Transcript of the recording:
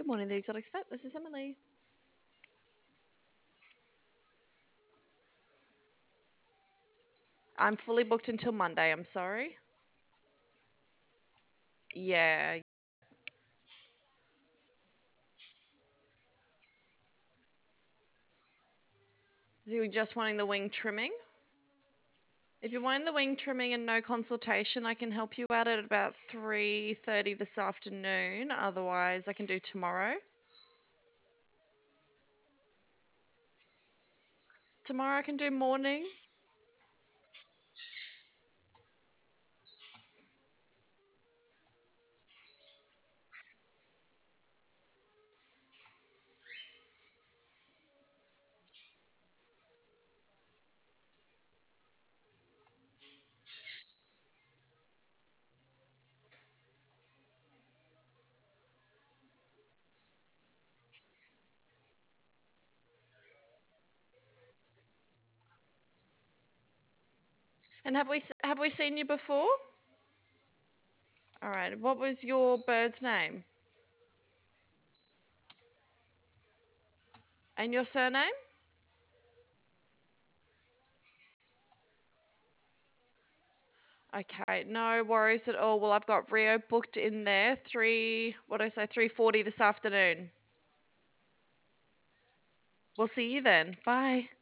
morning, the Exotics Vet. This is Emily. I'm fully booked until Monday. I'm sorry. Yeah. So you're just wanting the wing trimming? If you're wanting the wing trimming and no consultation, I can help you out at about 3:30 this afternoon. Otherwise, I can do tomorrow. Tomorrow I can do morning. And have we seen you before? All right. What was your bird's name and your surname? Okay, no worries at all. Well, I've got Rio booked in there. What did I say, 3:40 this afternoon. We'll see you then. Bye.